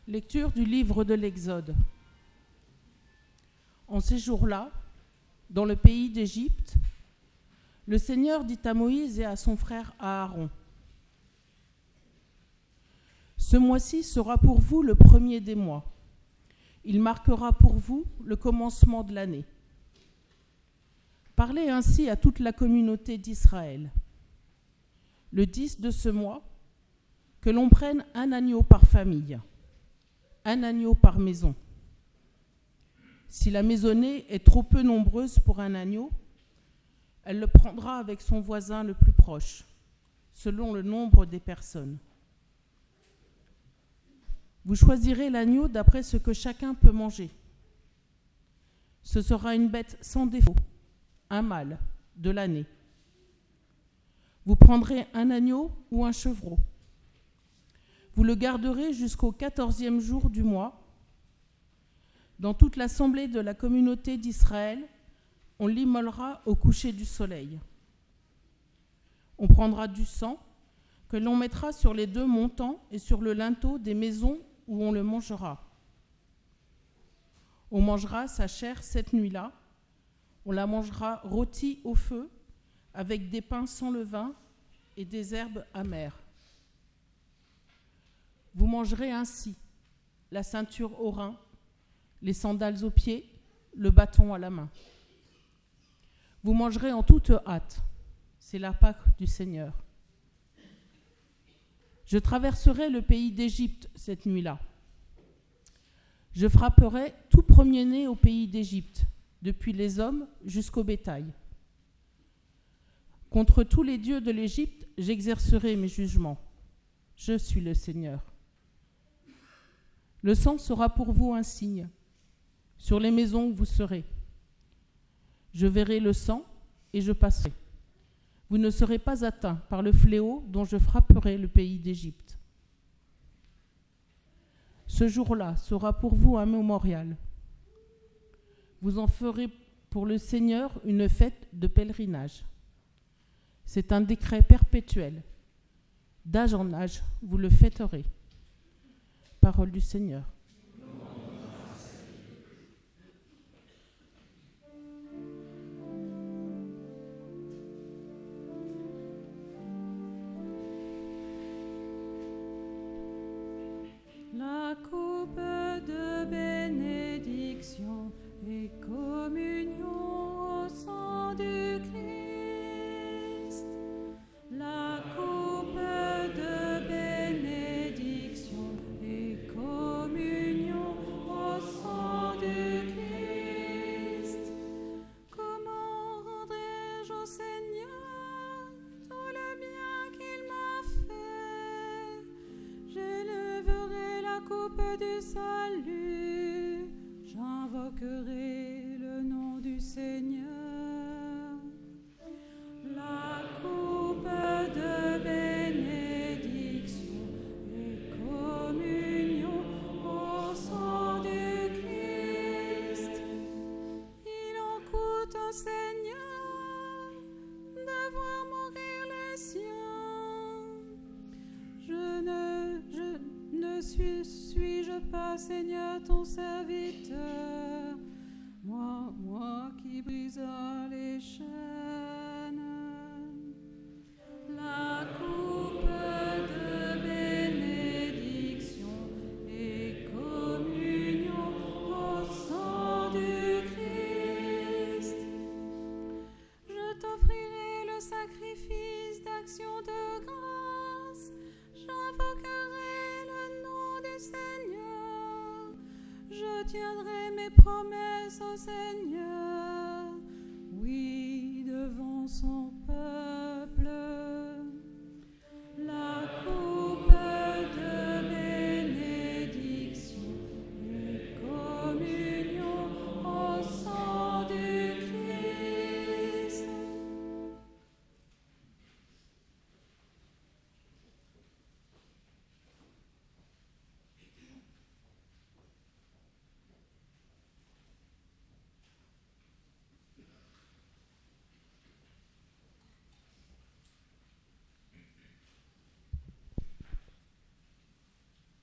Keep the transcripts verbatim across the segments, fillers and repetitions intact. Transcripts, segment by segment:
Lecture du livre de l'Exode. En ces jours-là, dans le pays d'Égypte, le Seigneur dit à Moïse et à son frère Aaron : « Ce mois-ci sera pour vous le premier des mois. Il marquera pour vous le commencement de l'année. Parlez ainsi à toute la communauté d'Israël. Le dix de ce mois, que l'on prenne un agneau par famille, un agneau par maison. Si la maisonnée est trop peu nombreuse pour un agneau, elle le prendra avec son voisin le plus proche, selon le nombre des personnes. Vous choisirez l'agneau d'après ce que chacun peut manger. Ce sera une bête sans défaut, un mâle de l'année. Vous prendrez un agneau ou un chevreau. Vous le garderez jusqu'au quatorzième jour du mois. Dans toute l'assemblée de la communauté d'Israël, on l'immolera au coucher du soleil. On prendra du sang que l'on mettra sur les deux montants et sur le linteau des maisons où on le mangera. On mangera sa chair cette nuit-là. On la mangera rôtie au feu, avec des pains sans levain et des herbes amères. Vous mangerez ainsi la ceinture au rein, les sandales aux pieds, le bâton à la main. Vous mangerez en toute hâte. C'est la Pâque du Seigneur. Je traverserai le pays d'Égypte cette nuit-là. Je frapperai tout premier-né au pays d'Égypte, depuis les hommes jusqu'au bétail. Contre tous les dieux de l'Égypte, j'exercerai mes jugements. Je suis le Seigneur. Le sang sera pour vous un signe sur les maisons où vous serez. Je verrai le sang et je passerai. Vous ne serez pas atteints par le fléau dont je frapperai le pays d'Égypte. Ce jour-là sera pour vous un mémorial. Vous en ferez pour le Seigneur une fête de pèlerinage. C'est un décret perpétuel. D'âge en âge, vous le fêterez. Parole du Seigneur. La coupe de bénédiction et communion au sang du Christ. La coupe de bénédiction et communion au sang du Christ. Comment rendrai-je au Seigneur tout le bien qu'il m'a fait? J'élèverai la coupe du salut, j'invoquerai le nom du Seigneur. La coupe de bénédiction et communion au sang du Christ. Il en coûte au Seigneur de voir mourir les siens. Je ne, je ne suis, suis-je pas, Seigneur, ton serviteur, moi, moi qui brisa les chaînes. La coupe de bénédiction et communion au sang du Christ. Je t'offrirai le sacrifice d'action de grâce. J'invoquerai le nom du Seigneur. Je tiendrai mes promesses au Seigneur. Oui, devant son peuple. La coupe de bénédiction et communion au sang du Christ.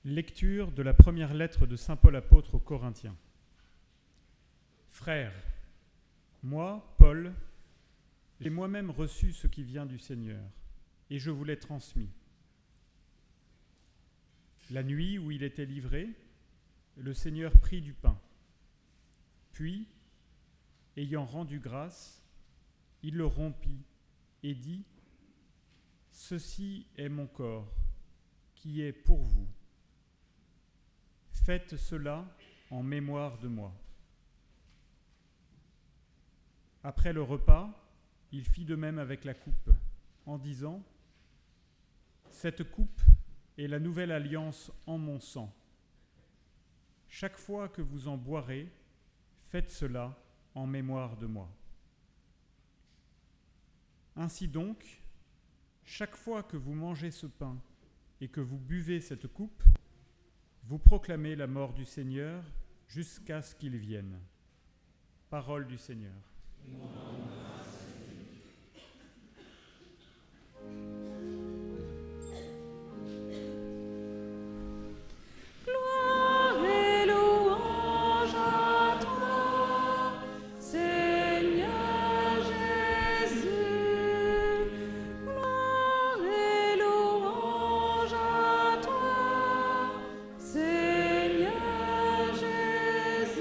Lecture de la première lettre de saint Paul apôtre aux Corinthiens. Frères, moi, Paul, j'ai moi-même reçu ce qui vient du Seigneur, et je vous l'ai transmis. La nuit où il était livré, le Seigneur prit du pain. Puis, ayant rendu grâce, il le rompit et dit : « Ceci est mon corps, qui est pour vous. Faites cela en mémoire de moi. » Après le repas, il fit de même avec la coupe, en disant : « Cette coupe est la nouvelle alliance en mon sang. Chaque fois que vous en boirez, faites cela en mémoire de moi. » Ainsi donc, chaque fois que vous mangez ce pain et que vous buvez cette coupe, vous proclamez la mort du Seigneur jusqu'à ce qu'il vienne. Parole du Seigneur. Gloire et louange à toi, Seigneur Jésus. Gloire et louange à toi, Seigneur Jésus.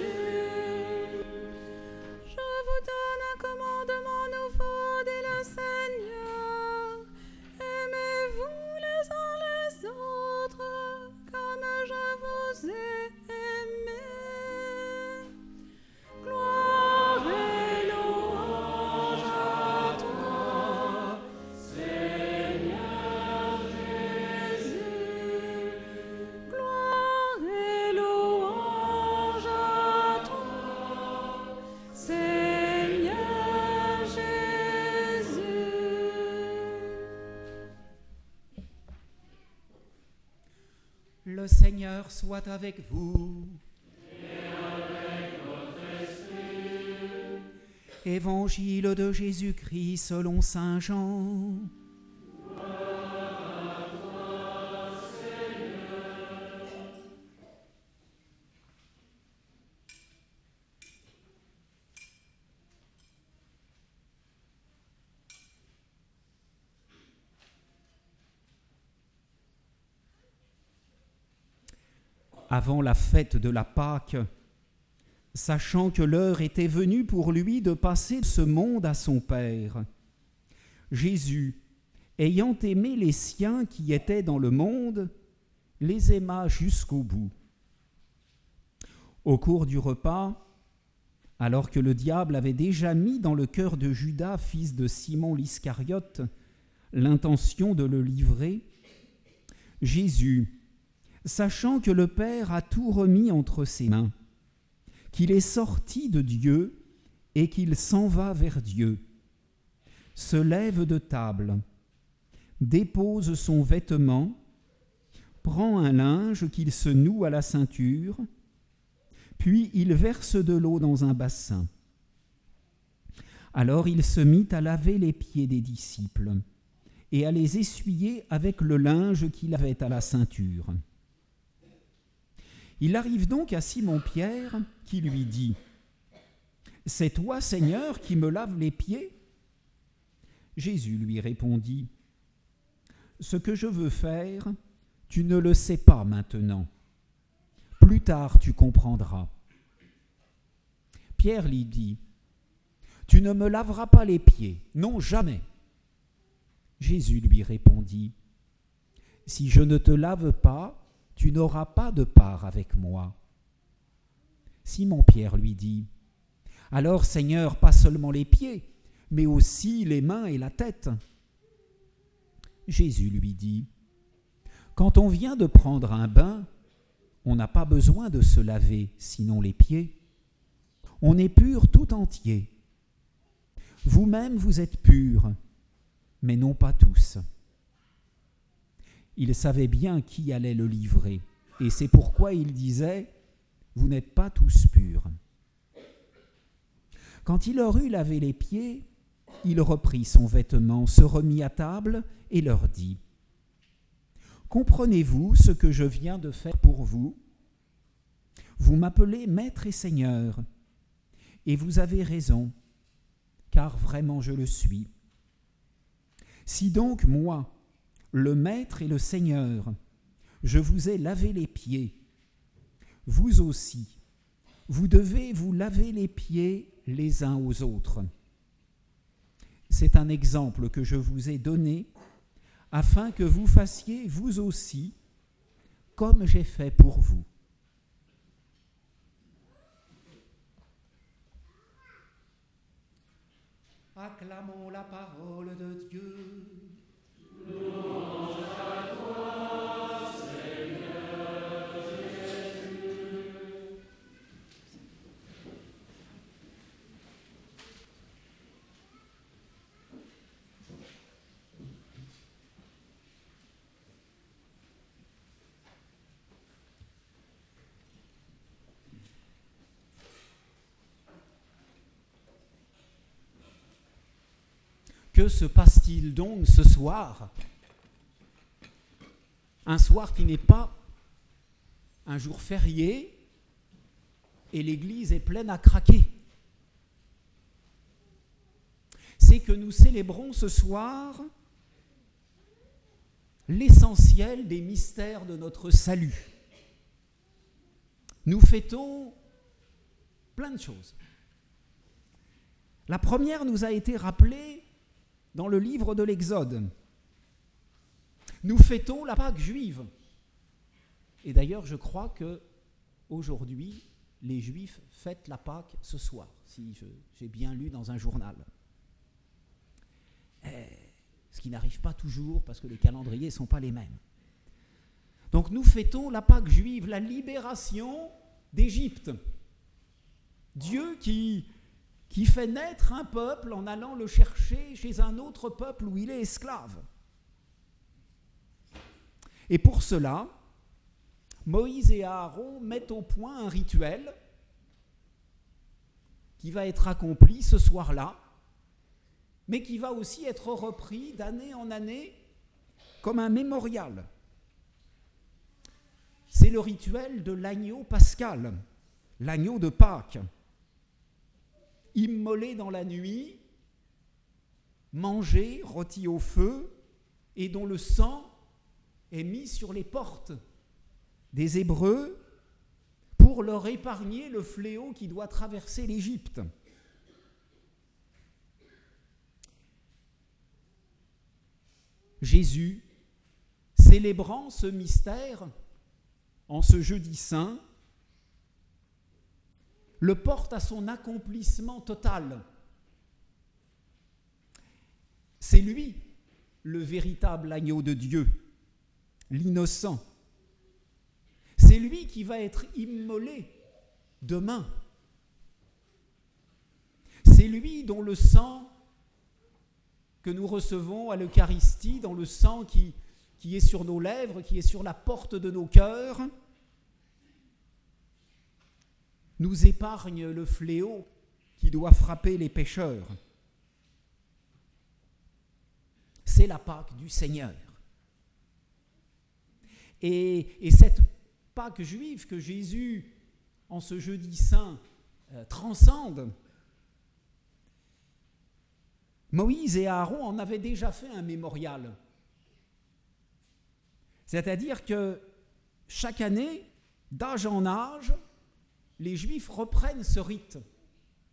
Je vous donne un commandement nouveau, dit le Seigneur. Aimez-vous les uns les autres comme je vous ai aimés. Gloire et louange à toi, Seigneur Jésus. Gloire et louange à toi, Seigneur Jésus. Le Seigneur soit avec vous. Et avec votre esprit. Évangile de Jésus-Christ selon saint Jean. Gloire à toi, Seigneur. Avant la fête de la Pâque, sachant que l'heure était venue pour lui de passer de ce monde à son Père, Jésus, ayant aimé les siens qui étaient dans le monde, les aima jusqu'au bout. Au cours du repas, alors que le diable avait déjà mis dans le cœur de Judas, fils de Simon l'Iscariote, l'intention de le livrer, Jésus, sachant que le Père a tout remis entre ses mains, qu'il est sorti de Dieu et qu'il s'en va vers Dieu, se lève de table, dépose son vêtement, prend un linge qu'il se noue à la ceinture, puis il verse de l'eau dans un bassin. Alors il se mit à laver les pieds des disciples et à les essuyer avec le linge qu'il avait à la ceinture. Il arrive donc à Simon-Pierre qui lui dit : « C'est toi, Seigneur, qui me laves les pieds ?» Jésus lui répondit : « Ce que je veux faire, tu ne le sais pas maintenant. Plus tard tu comprendras. » Pierre lui dit : « Tu ne me laveras pas les pieds, non jamais. » Jésus lui répondit : « Si je ne te lave pas, tu n'auras pas de part avec moi. » Simon-Pierre lui dit : « Alors, Seigneur, pas seulement les pieds, mais aussi les mains et la tête. » Jésus lui dit : « Quand on vient de prendre un bain, on n'a pas besoin de se laver, sinon les pieds. On est pur tout entier. Vous-même, vous êtes purs, mais non pas tous. » Il savait bien qui allait le livrer, et c'est pourquoi il disait : « Vous n'êtes pas tous purs. » Quand il leur eut lavé les pieds, il reprit son vêtement, se remit à table et leur dit : « comprenez-vous ce que je viens de faire pour vous ? Vous m'appelez Maître et Seigneur, et vous avez raison, car vraiment je le suis. Si donc moi, le Maître et le Seigneur, je vous ai lavé les pieds, vous aussi, vous devez vous laver les pieds les uns aux autres. C'est un exemple que je vous ai donné afin que vous fassiez vous aussi comme j'ai fait pour vous. Acclamons la parole de Dieu. Louange à toi, Seigneur Jésus. Que se passe-t-il donc ce soir ? Un soir qui n'est pas un jour férié et l'église est pleine à craquer. C'est que nous célébrons ce soir l'essentiel des mystères de notre salut. Nous fêtons plein de choses. La première nous a été rappelée dans le livre de l'Exode. Nous fêtons la Pâque juive. Et d'ailleurs, je crois que aujourd'hui, les Juifs fêtent la Pâque ce soir, si je, j'ai bien lu dans un journal. Et, ce qui n'arrive pas toujours parce que les calendriers ne sont pas les mêmes. Donc nous fêtons la Pâque juive, la libération d'Égypte. Dieu qui... qui fait naître un peuple en allant le chercher chez un autre peuple où il est esclave. Et pour cela, Moïse et Aaron mettent au point un rituel qui va être accompli ce soir-là, mais qui va aussi être repris d'année en année comme un mémorial. C'est le rituel de l'agneau pascal, l'agneau de Pâques. Immolé dans la nuit, mangé, rôti au feu, et dont le sang est mis sur les portes des Hébreux pour leur épargner le fléau qui doit traverser l'Égypte. Jésus, célébrant ce mystère en ce jeudi saint, le porte à son accomplissement total. C'est lui, le véritable agneau de Dieu, l'innocent. C'est lui qui va être immolé demain. C'est lui dont le sang que nous recevons à l'Eucharistie, dans le sang qui, qui est sur nos lèvres, qui est sur la porte de nos cœurs, nous épargne le fléau qui doit frapper les pécheurs. C'est la Pâque du Seigneur. Et, et cette Pâque juive que Jésus, en ce jeudi saint, euh, transcende, Moïse et Aaron en avaient déjà fait un mémorial. C'est-à-dire que chaque année, d'âge en âge, les Juifs reprennent ce rite. Hein ?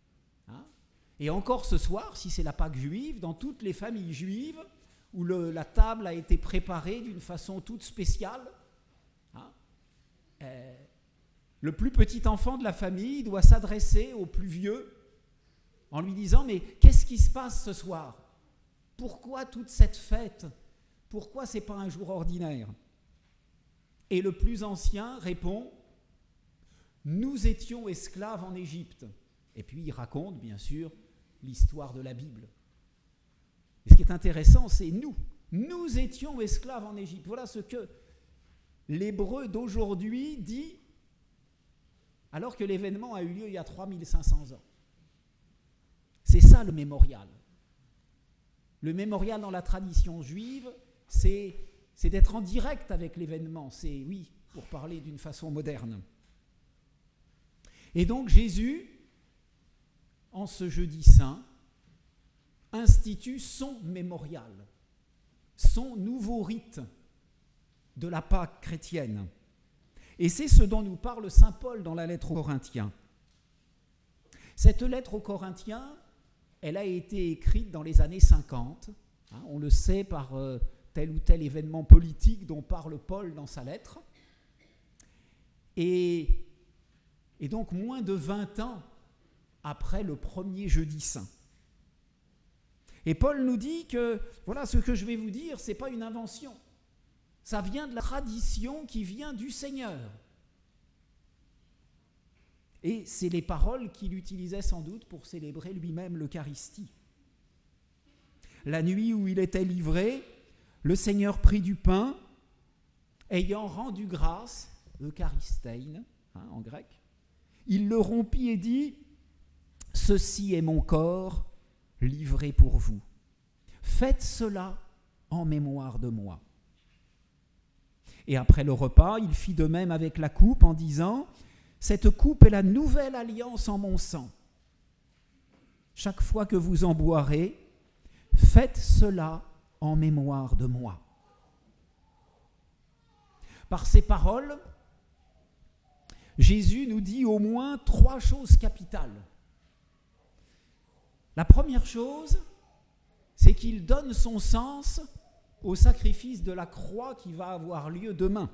Et encore ce soir, si c'est la Pâque juive, dans toutes les familles juives, où le, la table a été préparée d'une façon toute spéciale, hein, euh, le plus petit enfant de la famille doit s'adresser au plus vieux en lui disant « Mais qu'est-ce qui se passe ce soir ? Pourquoi toute cette fête ? Pourquoi ce n'est pas un jour ordinaire ?» Et le plus ancien répond « Nous étions esclaves en Égypte. » Et puis il raconte, bien sûr, l'histoire de la Bible. Et ce qui est intéressant, c'est nous. Nous étions esclaves en Égypte. Voilà ce que l'hébreu d'aujourd'hui dit, alors que l'événement a eu lieu il y a trois mille cinq cents ans. C'est ça le mémorial. Le mémorial dans la tradition juive, c'est c'est d'être en direct avec l'événement, c'est, oui, pour parler d'une façon moderne. Et donc Jésus, en ce jeudi saint, institue son mémorial, son nouveau rite de la Pâque chrétienne. Et c'est ce dont nous parle saint Paul dans la lettre aux Corinthiens. Cette lettre aux Corinthiens, elle a été écrite dans les années cinquante. Hein, on le sait par euh, tel ou tel événement politique dont parle Paul dans sa lettre. Et, et donc moins de vingt ans après le premier jeudi saint. Et Paul nous dit que, voilà, ce que je vais vous dire, ce n'est pas une invention. Ça vient de la tradition qui vient du Seigneur. Et c'est les paroles qu'il utilisait sans doute pour célébrer lui-même l'Eucharistie. La nuit où il était livré, le Seigneur prit du pain, ayant rendu grâce, eucharistein, hein, en grec, il le rompit et dit « Ceci est mon corps livré pour vous. Faites cela en mémoire de moi. » Et après le repas, il fit de même avec la coupe en disant « Cette coupe est la nouvelle alliance en mon sang. Chaque fois que vous en boirez, faites cela en mémoire de moi. » Par ces paroles, Jésus nous dit au moins trois choses capitales. La première chose, c'est qu'il donne son sens au sacrifice de la croix qui va avoir lieu demain.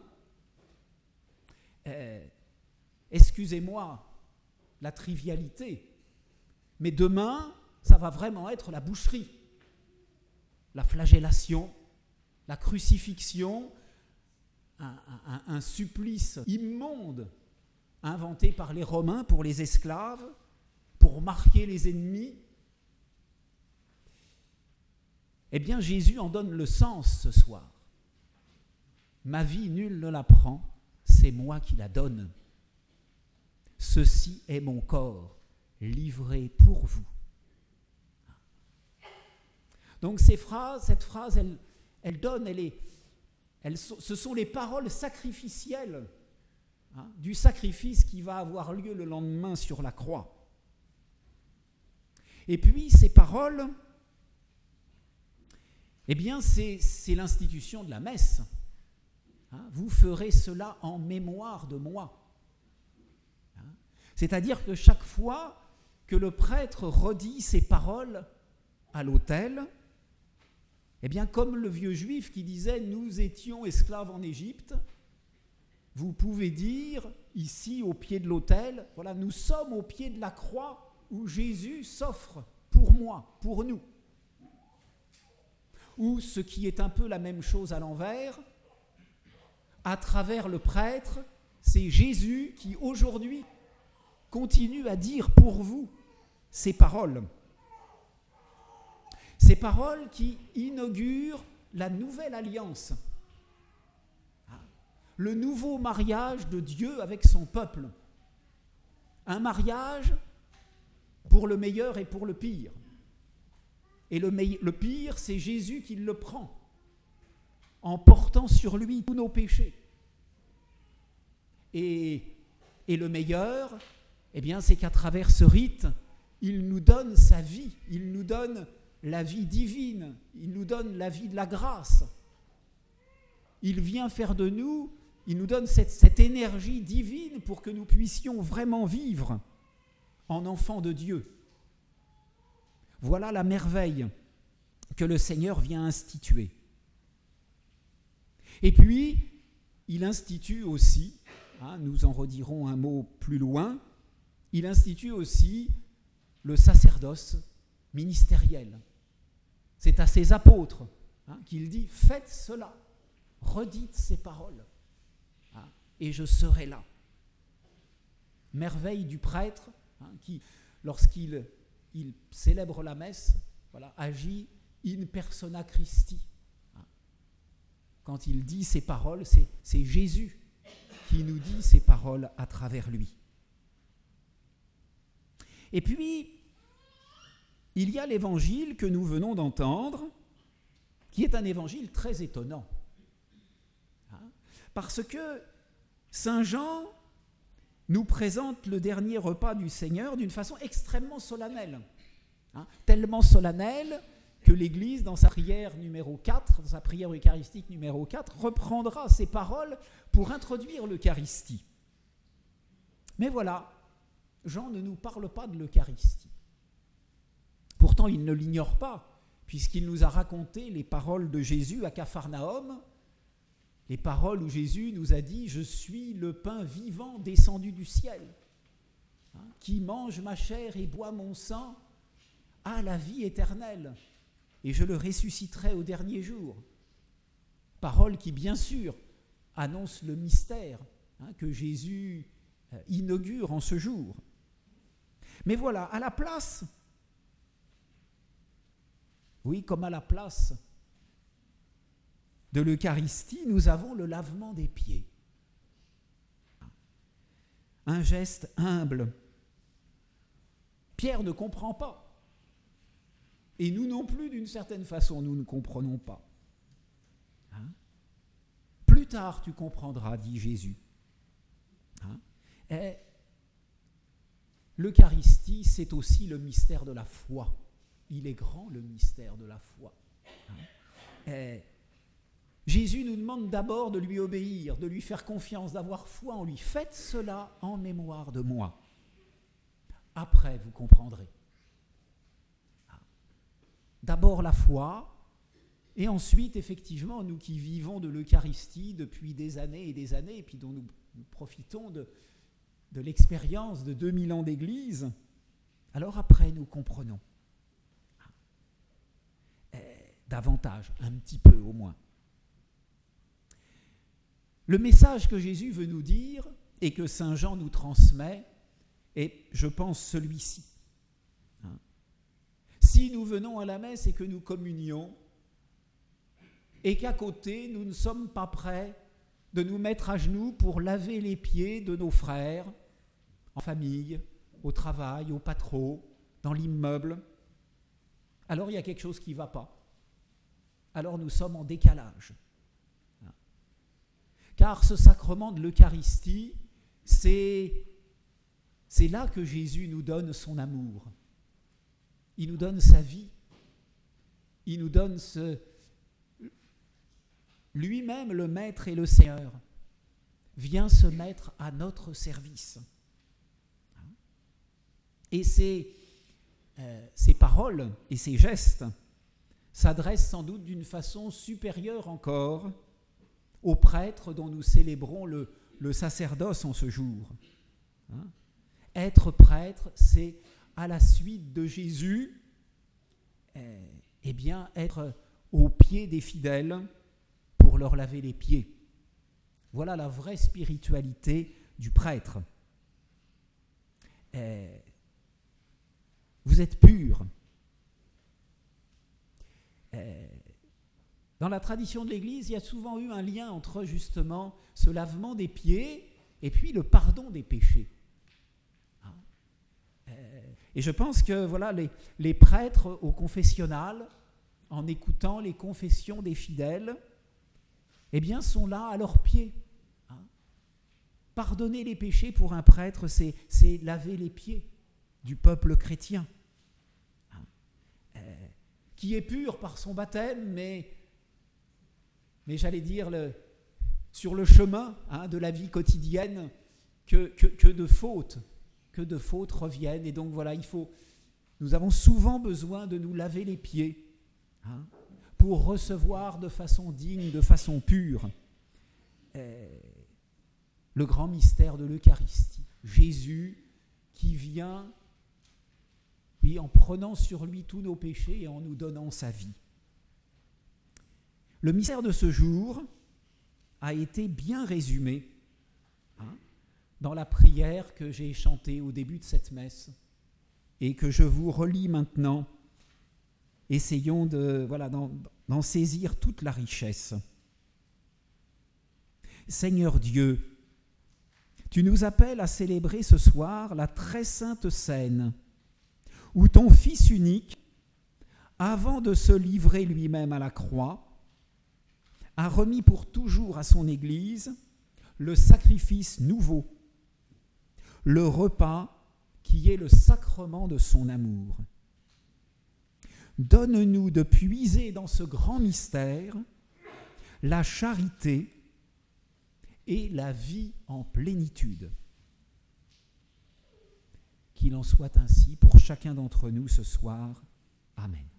Euh, excusez-moi la trivialité, mais demain, ça va vraiment être la boucherie, la flagellation, la crucifixion, un, un, un supplice immonde inventé par les Romains pour les esclaves, pour marquer les ennemis. Eh bien, Jésus en donne le sens ce soir. Ma vie, nul ne la prend, c'est moi qui la donne. Ceci est mon corps, livré pour vous. Donc ces phrases, cette phrase, elle, elle donne, elle est, elle, ce sont les paroles sacrificielles, hein, du sacrifice qui va avoir lieu le lendemain sur la croix. Et puis ces paroles, eh bien, c'est, c'est l'institution de la messe. Hein, vous ferez cela en mémoire de moi. Hein, c'est-à-dire que chaque fois que le prêtre redit ces paroles à l'autel, eh bien, comme le vieux juif qui disait « Nous étions esclaves en Égypte », vous pouvez dire ici au pied de l'autel, voilà, nous sommes au pied de la croix où Jésus s'offre pour moi, pour nous. Ou ce qui est un peu la même chose à l'envers, à travers le prêtre, c'est Jésus qui aujourd'hui continue à dire pour vous ces paroles. Ces paroles qui inaugurent la nouvelle alliance, le nouveau mariage de Dieu avec son peuple. Un mariage pour le meilleur et pour le pire. Et le, me- le pire, c'est Jésus qui le prend, en portant sur lui tous nos péchés. Et, et le meilleur, eh bien, c'est qu'à travers ce rite, il nous donne sa vie, il nous donne la vie divine, il nous donne la vie de la grâce. Il vient faire de nous, il nous donne cette, cette énergie divine pour que nous puissions vraiment vivre en enfants de Dieu. Voilà la merveille que le Seigneur vient instituer. Et puis, il institue aussi, hein, nous en redirons un mot plus loin, il institue aussi le sacerdoce ministériel. C'est à ses apôtres, hein, qu'il dit « Faites cela, redites ces paroles, hein, et je serai là. » Merveille du prêtre, hein, qui, lorsqu'il il célèbre la messe, voilà, agit in persona Christi. Quand il dit ces paroles, c'est, c'est Jésus qui nous dit ces paroles à travers lui. Et puis, il y a l'évangile que nous venons d'entendre, qui est un évangile très étonnant. Parce que Saint Jean nous présente le dernier repas du Seigneur d'une façon extrêmement solennelle. Hein, tellement solennelle que l'Église, dans sa prière numéro quatre, dans sa prière eucharistique numéro quatre, reprendra ces paroles pour introduire l'Eucharistie. Mais voilà, Jean ne nous parle pas de l'Eucharistie. Pourtant, il ne l'ignore pas, puisqu'il nous a raconté les paroles de Jésus à Capharnaüm, les paroles où Jésus nous a dit « Je suis le pain vivant descendu du ciel. Hein, qui mange ma chair et boit mon sang a la vie éternelle, et je le ressusciterai au dernier jour. » Paroles qui, bien sûr, annoncent le mystère hein, que Jésus euh, inaugure en ce jour. Mais voilà, à la place, oui, comme à la place de l'Eucharistie, nous avons le lavement des pieds. Un geste humble. Pierre ne comprend pas. Et nous non plus, d'une certaine façon, nous ne comprenons pas. Hein? Plus tard, tu comprendras, dit Jésus. Hein? Et l'Eucharistie, c'est aussi le mystère de la foi. Il est grand, le mystère de la foi. Hein? Et Jésus nous demande d'abord de lui obéir, de lui faire confiance, d'avoir foi en lui. Faites cela en mémoire de moi. Après, vous comprendrez. D'abord la foi, et ensuite, effectivement, nous qui vivons de l'Eucharistie depuis des années et des années, et puis dont nous, nous profitons de, de l'expérience de deux mille ans d'Église, alors après, nous comprenons. Et davantage, un petit peu au moins. Le message que Jésus veut nous dire, et que Saint Jean nous transmet, est, je pense, celui-ci. Si nous venons à la messe et que nous communions, et qu'à côté, nous ne sommes pas prêts de nous mettre à genoux pour laver les pieds de nos frères, en famille, au travail, au patron, dans l'immeuble, alors il y a quelque chose qui ne va pas. Alors nous sommes en décalage. Car ce sacrement de l'Eucharistie, c'est, c'est là que Jésus nous donne son amour. Il nous donne sa vie. Il nous donne ce... Lui-même, le Maître et le Seigneur, vient se mettre à notre service. Et ces, euh, ces paroles et ces gestes s'adressent sans doute d'une façon supérieure encore aux prêtres dont nous célébrons le, le sacerdoce en ce jour. Hein? Être prêtre, c'est à la suite de Jésus, eh, eh bien, être aux pieds des fidèles pour leur laver les pieds. Voilà la vraie spiritualité du prêtre. Eh, vous êtes purs. Eh, dans la tradition de l'Église, il y a souvent eu un lien entre justement ce lavement des pieds et puis le pardon des péchés. Et je pense que voilà, les, les prêtres au confessionnal, en écoutant les confessions des fidèles, eh bien, sont là à leurs pieds. Hein. Pardonner les péchés pour un prêtre, c'est, c'est laver les pieds du peuple chrétien, hein. euh, qui est pur par son baptême, mais, mais j'allais dire, le, sur le chemin hein, de la vie quotidienne, que, que, que de fautes. que de fautes reviennent. Et donc voilà, il faut, nous avons souvent besoin de nous laver les pieds hein, pour recevoir de façon digne, de façon pure, euh, le grand mystère de l'Eucharistie. Jésus qui vient, oui, en prenant sur lui tous nos péchés et en nous donnant sa vie. Le mystère de ce jour a été bien résumé hein, dans la prière que j'ai chantée au début de cette messe et que je vous relis maintenant. Essayons de, voilà, d'en, d'en saisir toute la richesse. Seigneur Dieu, tu nous appelles à célébrer ce soir la très sainte scène où ton Fils unique, avant de se livrer lui-même à la croix, a remis pour toujours à son Église le sacrifice nouveau, le repas qui est le sacrement de son amour. Donne-nous de puiser dans ce grand mystère la charité et la vie en plénitude. Qu'il en soit ainsi pour chacun d'entre nous ce soir. Amen.